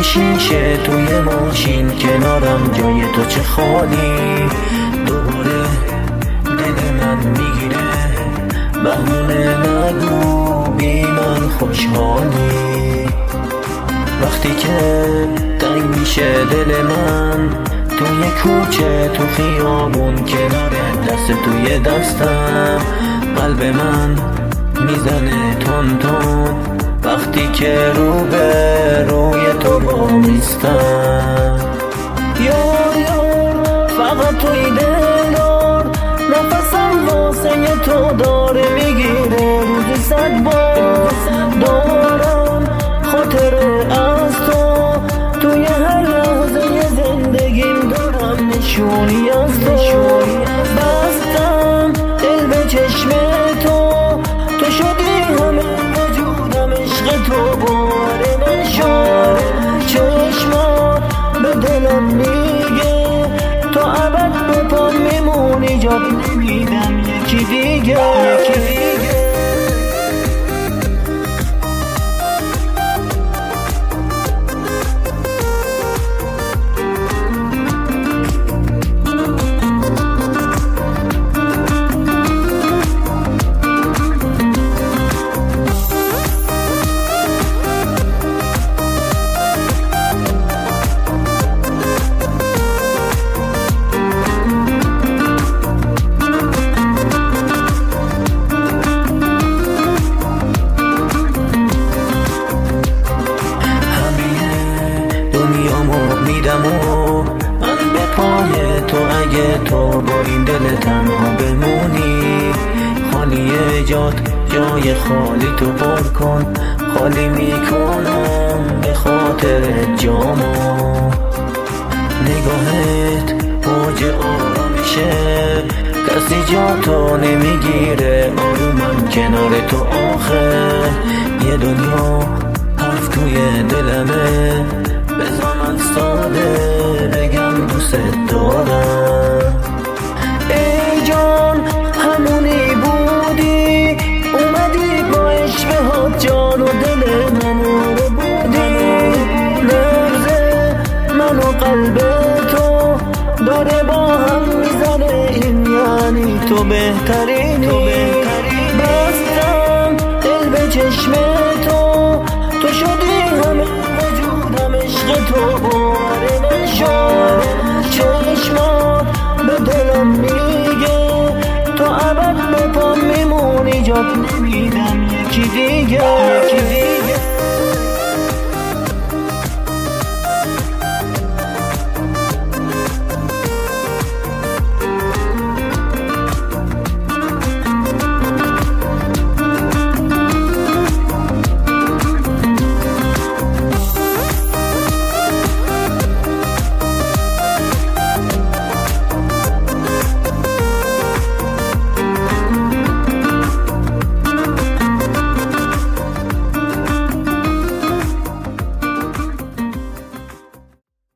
شیشه توی ماشین کنارم جای تو چه خالی. دوباره دل من میگیره بهونه نگو بی من خوشحالی. وقتی که تنگ میشه دل من توی کوچه تو خیابون کنار دست توی دستم قلب من میزنه تون تون وقتی که رو به روی تو بامیستم. یار فقط توی دلار نفسم واسه تو داره میگیره روزی 100 بار دارم خاطره از تو توی هر لحظه زندگیم دارم نشونی از تو. بستم دل به چشم تو شدی همه وجودم عشق تو باره من شد. چشمات به دلم میگه تو ابد به پام میمونی جات نمیدم یکی دیگه. میدم و من به پای تو اگه تو با این دل تنها بمونی. خالی جات جای خالی تو پر کن خالی میکنم به خاطر جامو. نگاهت موج آرامشه کسی جا تو نمیگیره آرومم کنار تو آخه یه دنیا حرف توی دلمه بذار من ساده بگم دوست دارم. ای جان همونی بودی اومدی با عشقهات جان و دل منو رو بودی. نبض من و قلب تو داره با هم میزنه این یعنی تو بهترینی. بستم دل به چشم تو شدی همه عشق تو باره من شد. چشمات به دلم میگه تو ابد به پام میمونی جات نمیدم یکی دیگه.